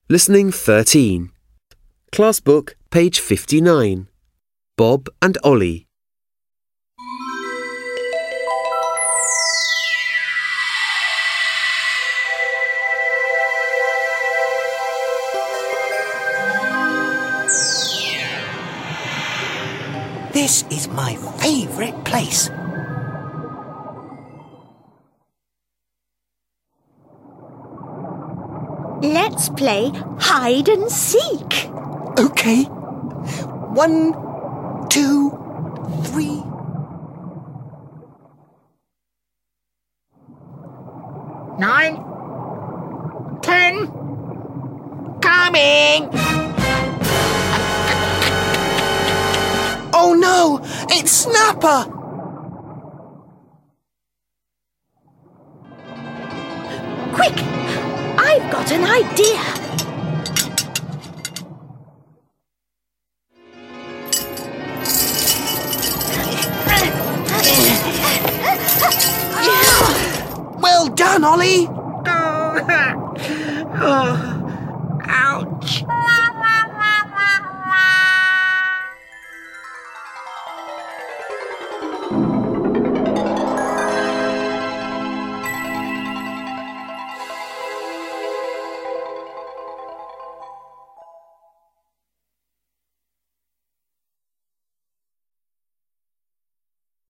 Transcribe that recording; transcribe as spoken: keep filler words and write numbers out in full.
Listening thirteen. Class book, page fifty-nine. Bob and Ollie. This is my favourite place. Let's play hide and seek. OK. One, two, three. Nine. Ten. Coming! Oh no! It's Snapper! Quick! I've got an idea. Well done, Ollie! Oh, ouch!